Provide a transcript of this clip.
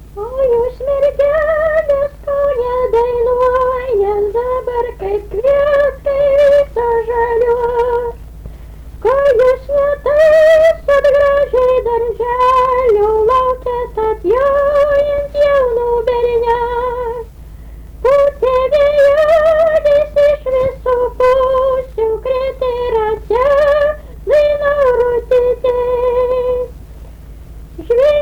O jūs mergelės Kaune dainuojat dabar kaip kvietkai viso žaliuos. Ko jūs netaisot gražiai darželių, laukiat atjojant jaunų bernias. Pūtė vėjelis iš visų pusių, krėtė rate, dainų rutitės.